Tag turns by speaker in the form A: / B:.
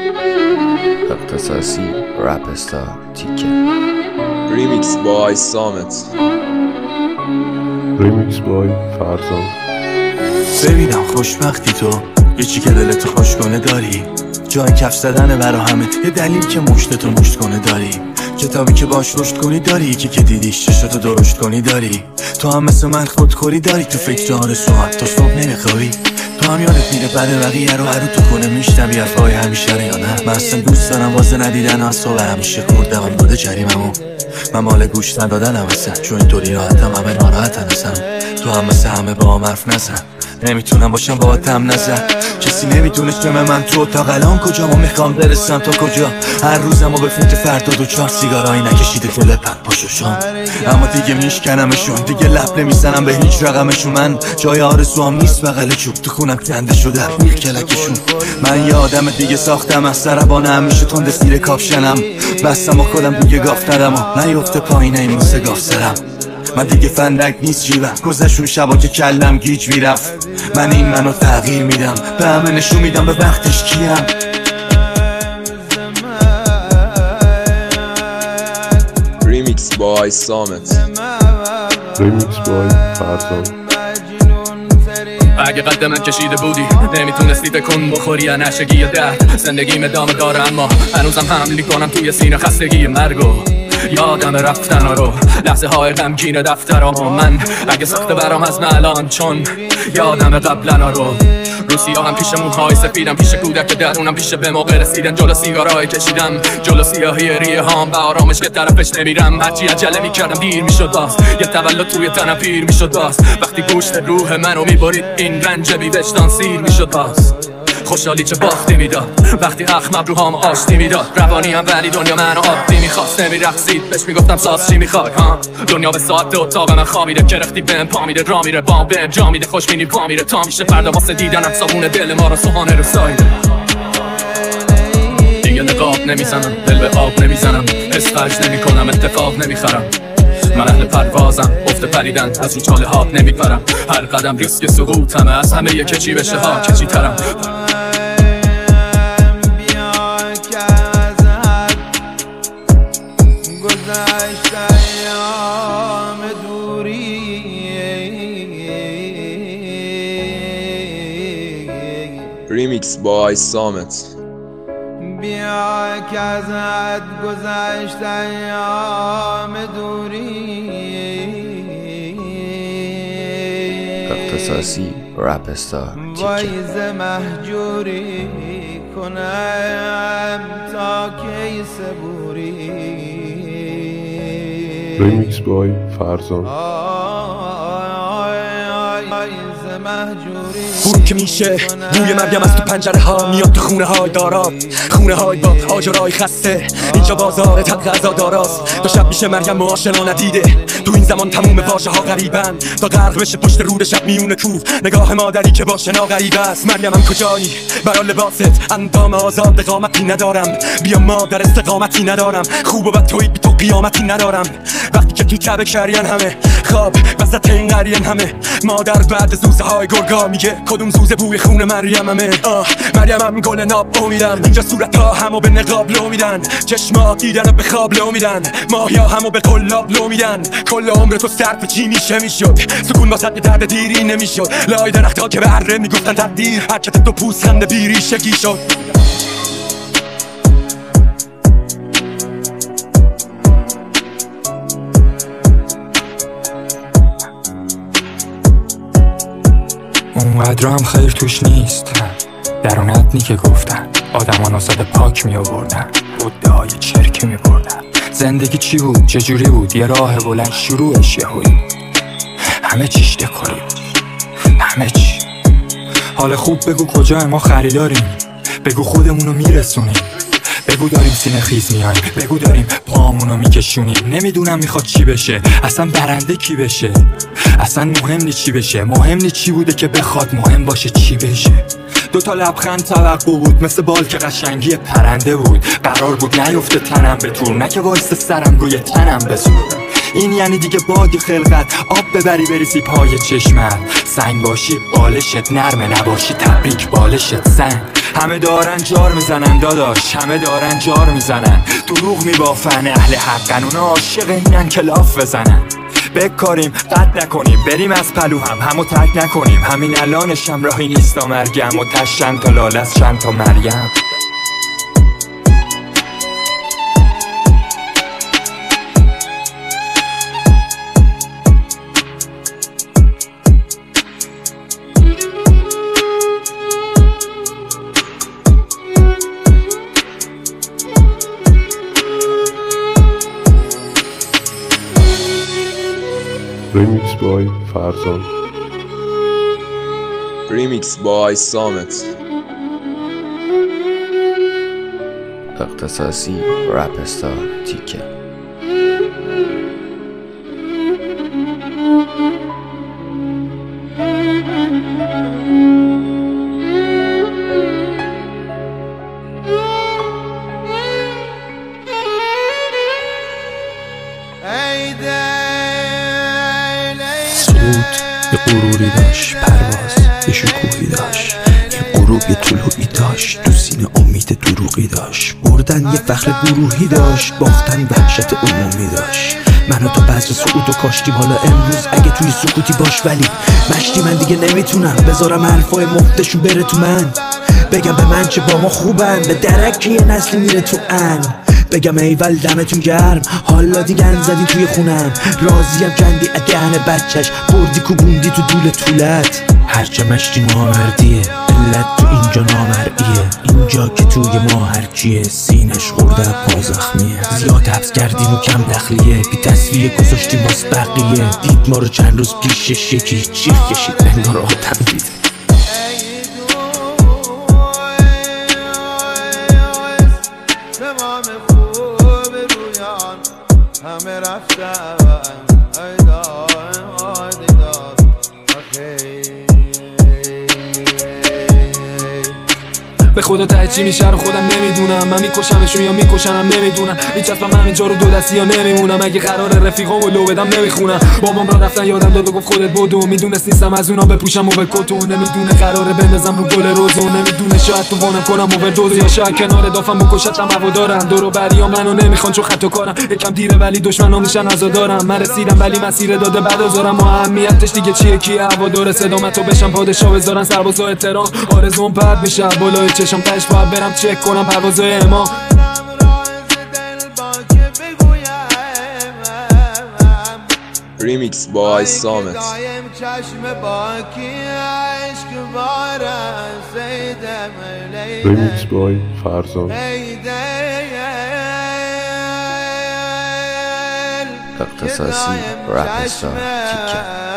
A: اختصاصی رپ استار تیکه.
B: ریمیکس بای سامت،
C: ریمیکس بای فرزان.
D: ببینم خوشبختی تو یه چی که دلتو خوش کنه داری، جای کف زدنه برا همه، یه دلیل که مشتتو مشت کنه داری، کتابی که باش رشد کنی داری، یکی که دیدیش چشتو درشت کنی داری، تو هم مثل من خودخوری داری، تو فکر آرزو حتی صبح نمیخوابی، تو هم یادت میره بعد بقیه رو هرو تو کنه میشنوی حرفای همیشه رو یا نه. من اصلا دوست دارم واسه ندیدن از صبح همیشه خوردم هم بوده جریممو، من مال گوش ندادنم اصلا، چون اینطوری راحتم همه ناراحتن اصلا، تو هم مثل همه با هم حرف نزن، نمیتونم باشم با هم نزن، کسی نمیتونه شمه من تو تا الان کجا ما میخوام برسم تا کجا، هر روزم و به فوت فردا دو چهار سیگارایی نکشیده تلپن پاشوشان، اما دیگه میشکنمشون، دیگه لب نمیزنم به هیچ رقمشون، من جای آرزوام نیست بغل چوب، تو خونم کنده شده میل کلکشون، من یه آدم دیگه ساختم از سربانه همیشه تند سیر کافشنم، بستم و خودم دیگه گاف ندم و نیفته پایین این موسه گاف سرم، من دیگه فندک نیست جیبم، گذشون شبا که کلم گیج میرفت، من این منو تغییر میدم، به همه نشون میدم به وقتش کیم.
B: ریمیکس بای سامت،
C: ریمیکس بای فرزان.
E: اگه قد من کشیده بودی نمیتونستی تکون بخوری یا نشگی یا درد، زندگیم ادامه داره اما هنوزم حملی کنم توی سینه خستگی مرگو، یادم رفتن رو لحظه های غمگین دفترام، من اگه سخته برام از الان چون یادم قبلنا رو، روسیا هم پیش موهای سفیدم، پیش کودک درونم، پیش به موقع رسیدن جلو سیگارای کشیدم، جلو سیاهی ریه هام به آرامش که طرفش نمیرم، هرچی عجله میکردم دیر میشد باز، یه تولد توی تنم پیر میشد باز، وقتی گوشت روح منو میبرید این رنج بی وجدان سیر میشد باز، خوشحالی چه باختی میداد وقتی اخمم روهام آشتی میداد، روانی هم ولی دنیا منو عادی میخواست، نمیرقصید بهش میگفتم ساز چی میخوای ها، دنیا به ساعت اتاق من خوابیده، کرختی بهم پا میده، را میره بام بهم جا میده، خوش بینی پا میره تا میشه فردا واسه دیدنم صابون دل ما رو سوهانه رو سایده، دیگه نقاب نمیزنم دل به آب نمیزنم، حس خرج نمیکنم اتفاق نمیخرم، من اهل پروازم افت پریدن از رو چاله هات نمیپرم، هر قدم ریسک سقوطمه از همه یه کچی بشه ها کچی ترم،
B: ریمیکس بای سامت،
F: بیا که ازت گذشت ایام دوری،
A: اختصاصی رپ استار تیکه.
F: پاییز محجوری کنم تا کی صبوری،
C: ریمیکس بای فرزان.
G: برون که میشه روی مریم از تو پنجره ها میاد تو خونه های دارات، خونه های با آجرای خسته، اینجا بازار تق غذا داراست، تا شب میشه مریم و آشنا ندیده، تو این زمان تموم واژه ها غریبن، تا غرق بشه پشت رود شب میونه کوه، نگاه مادری که باشه ناغریب است، مریم کجایی برا لباست، اندام آزاد قامتی ندارم، بیا مادر استقامتی ندارم، خوب و بد توی بی تو قیامتی ندارم، وقتی که تو کعبه کرین همه خواب وسط این قرین همه، مادر بعد زوزه های گرگا میگه کدوم زوزه بوی خون مریممه، مریمم گل ناب امیدم، اینجا صورت ها همو به نقاب لو میدن، چشما دیدن و به خواب لو میدن، ماهیا همو به قلاب لو میدن، کل عمر تو صرف چی میشه میشد، سکون واسط یه درد دیری نمیشد، لای درخت ها که به اره میگفتن تقدیر، حرکت تو پوسخند بیری شکی شد.
H: اونقدر هم خیر توش نیست، درونت نی که گفتن آدمان آزاد پاک می آوردن، بوده های چرکی می بردن، زندگی چی بود چجوری بود، یه راه بلند شروعش یهویی، همه چیش دکوری بود همه چی، حال خوب بگو کجای ما خریداریم، بگو خودمونو میرسونیم، بگو داریم سینه خیز میایم، بگو داریم پامونو میکشونیم، نمیدونم میخواد چی بشه، اصلا برنده کی بشه، اصلا مهم نی چی بشه، مهم نی چی بوده که بخواد مهم باشه چی بشه، دوتا لبخند توقع بود مثل بال که قشنگی پرنده بود، قرار بود نیفته تنم به طور، نه که وایسته سرم روی تنم بزور، این یعنی دیگه بادی خلقت آب ببری بریزی پای چشمت، سنگ باشی بالشت نرمه، نباشی تبریک بالشت سنگ، همه دارن جار میزنن داداش، همه دارن جار میزنن، دروغ میبافن، اهل حقن، اونا عاشق اینن که لاف بزنن. بکاریم قد نکنیم، بریم از پلو همو ترک نکنیم، همین الانشم راهی نیستا مرگم و تشن تا لاله از چند تا مریم.
C: Remix by Farzan.
B: Remix by Samet.
A: اختصاصی رپ استار تیکه.
D: یه غروری داشت، پرواز یه شکوهی داشت، یه غروب یه طلوعی داشت، تو سینه امید دروغی داشت، بردن یه فخر گروهی داشت، باختن وحشت عمومی داشت. منو تا بذر صعود و کاشتیم، حالا امروز اگه توی سکوتی باش، ولی مشتی من دیگه نمیتونم بذارم حرفای مفتشون بره تو من، بگم به من چه با ما خوبن، به درک یه نسلی میره تو ان، بگم ایول دمتون گرم، حالا دیگه انزدی توی خونم، راضیم کندی دهن بچهش، بردی کوبوندی تو دول طولت، هرچه مشتی نامردیه، علت تو اینجا نامرئیه، اینجا که توی ما هرکیه، سینش خورده پا زخمیه، زیاد حبس کردیم و کم دخلیه، بی تصویه گذاشتیم باز بقیه، دید ما رو چند روز پیشش یکی چیخ کشید انگار آدم دیده.
F: همه رفتن
E: به خدا ته چی میشه رو خودم نمیدونم، من میکشمشون یا میکشنم نمیدونم، میچسبم همینجا رو دو دستی یا نمیمونم، اگه قرار رفیقام و لو بدم نمیخونم، بابام را رفتن یادم داد و گفت خودت بدو، میدونست نیستم از اونا بپوشم و بکتو، نمیدونه قراره بندازم رو گل روزو، نمیدونه شاید تو وانم کنم اووردوز، یا شاید کنار دافم بکشتم هوادارم، دورو بریا منو نمیخوان چون خطا کارم، یکم دیره ولی دشمنام میشن عزادارم، من رسیدم ولی مسیر داده بعدازارم، ما اهمیتش دیگه چیه کیه هوادار صدامتو بشم پادشاه بذارن سربازا احترام، آرزوم پرت میشه بالای چشم تاش باید برم چک کنم پروازای امام.
B: Remix by Samet.
C: Remix by Farzan.
A: اختصاصی رپ استار تیکه.